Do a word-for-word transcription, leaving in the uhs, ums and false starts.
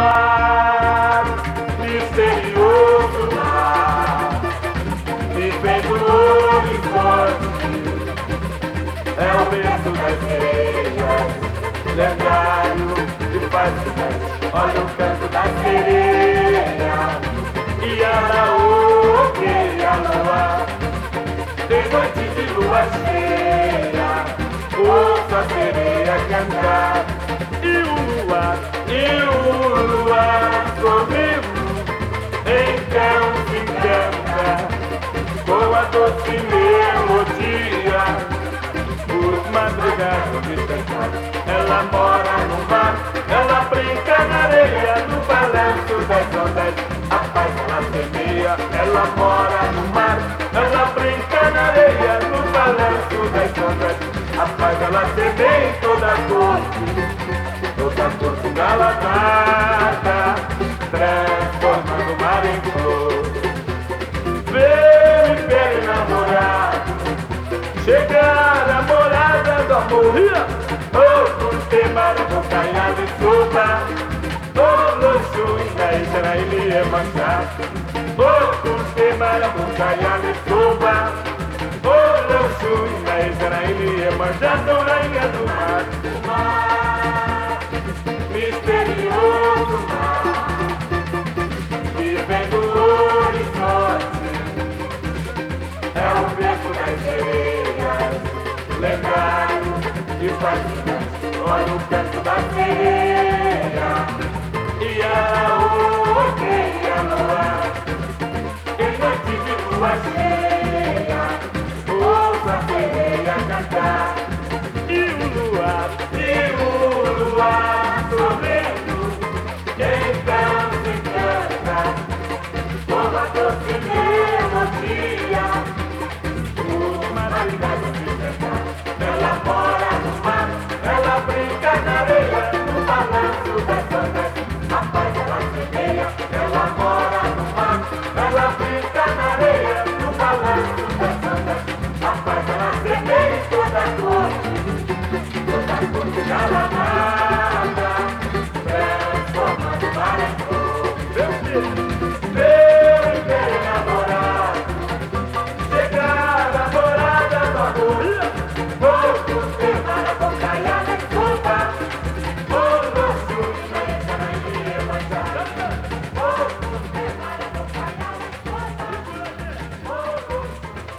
mar, misterioso mar, vivendo o horizonte, é o berço das sereias, lendário e fascinante. Olha o canto da sereia, e ela ouve a lua, tem noite de lua cheia, ouça a sereia cantar, e o luar, e o luar sorrindo, então se encanta com a doce melodia. Os madrugados descansados, ela mora no mar, ela brinca na areia, no balanço das ondas, a paz ela semeia. Ela mora no mar, ela brinca na areia, no balanço das ondas, a paz ela semeia em toda a corte, toda a corte galanada, transformando o mar em flor. Vem, vem namorado, chegar a morada do amor. Outro tema da montanha de sopa, todos os da Israel é manchado. Outro tema da montanha de sopa, todos os da Israel é manchado. Rainha do mar, o mar, misterioso mar, vivendo o horizonte, é o berço das sereias, lendário e fascinante. Olha o canto da sereia.